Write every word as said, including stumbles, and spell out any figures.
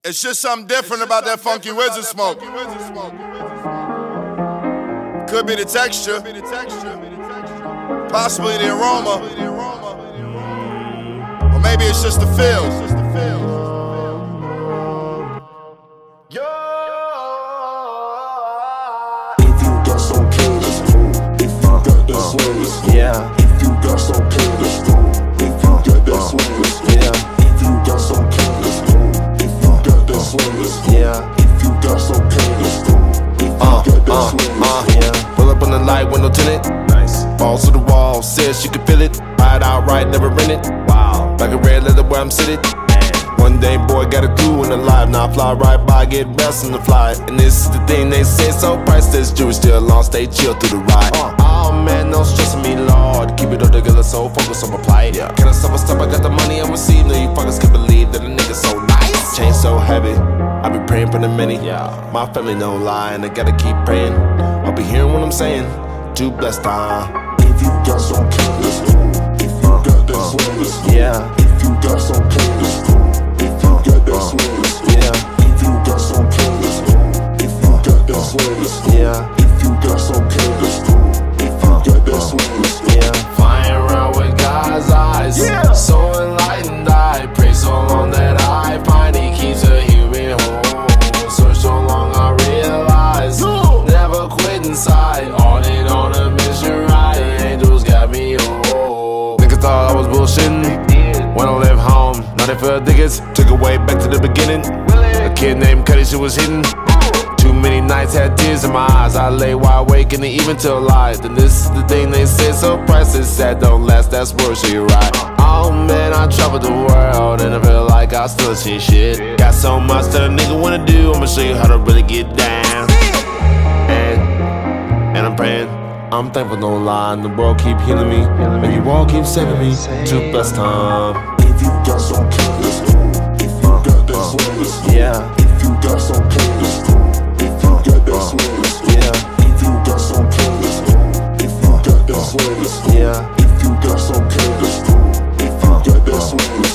It's just something different about that funky wizard smoke. Could be the texture, possibly the aroma, or maybe it's just the feel. If you got some kill, that's cool. If you got that swing, that's cool. Yeah. If you got some kill, that's cool. If you got that swing, that's cool. Yeah. If you got some kill, that's cool. If you got that swing, that's cool. Yeah. If you got some kill, that's cool. If you Uh, got that uh, swing, uh, that's cool. yeah. Pull up on the light window tinted. Nice. Balls to the wall, says she can feel it. Ride outright, never rent it. Wow. Like a red leather where I'm sitting. One day, boy, got a crew in the live. Now I fly right by, get rest in the fly. And this is the thing they say, so priceless. Jewelry still on, stay chill through the ride. Uh, oh man, no stressing me, Lord. Keep it all together, so focus on my plight. Yeah. Can I stop, I stop, I got the money, I'm receiving. No, you fuckers can believe that a nigga so nice. Chain so heavy, I be praying for the many. Yeah. My family don't lie, and I gotta keep praying. I'll be hearing what I'm saying. Too blessed, uh. If you got some kill, that's cool. If you got that swing, that's cool. Yeah. If you got some kill, that's cool. If you got that swing, that's cool. Yeah. If you got some kill, that's cool. If you got that swing, that's cool. Yeah. If you got some kill, that's cool. If you got that swing, that's cool. Yeah. Flying around with God's eyes. Yeah. So enlightened, I pray so long that I find He keeps a human whole. Search so long, I realize no. Never quit inside. On it on a mission, right? Angels got me whole. Niggas thought I was bullshitting when I left home. Now they feel tickets, took it way back to the beginning. A kid named Cuddy, she was hidden. Too many nights had tears in my eyes. I lay wide awake and even till light. Then this is the thing they say, so priceless, that don't last, that's worse, so you're right. Oh man, I traveled the world and I feel like I still see shit. Got so much that a nigga wanna do, I'ma show you how to really get down. And, and I'm praying, I'm thankful, no lie, and the world keep healing me. And you all keep saving me, too blessed time. If you got some kill, that's cool. If you got that swing, that's cool. Yeah. If you got some kill, that's cool. If you got that swing, that's cool. Yeah. If you got some kill, that's cool. If you got that swing, that's cool. Yeah. If you got some kill, that's cool. If you got that swing, that's cool.